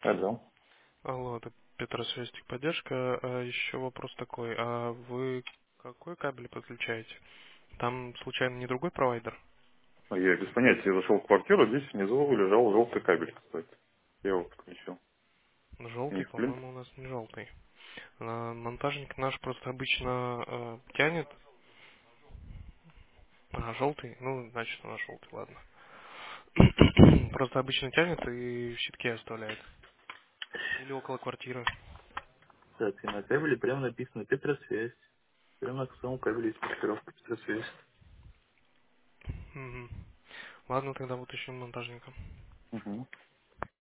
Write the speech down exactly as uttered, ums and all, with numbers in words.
Алло. Алло, это Петросвязь техподдержка. А еще вопрос такой. А вы какой кабель подключаете? Там случайно не другой провайдер? А Я без понятия зашел в квартиру, здесь внизу лежал желтый кабель какой-то. Я его подключил. И Желтый, в принципе, по-моему, у нас не желтый. А, монтажник наш просто обычно э, тянет. А, желтый? Ну, значит, у нас желтый, ладно. Просто обычно тянет и в щитке оставляет. Или около квартиры. так, и на кабеле прямо написано Петросвязь. Прямо на самом кабеле есть маркировка Петросвязь. Мгм. Ладно, тогда вот ищем монтажника. Угу.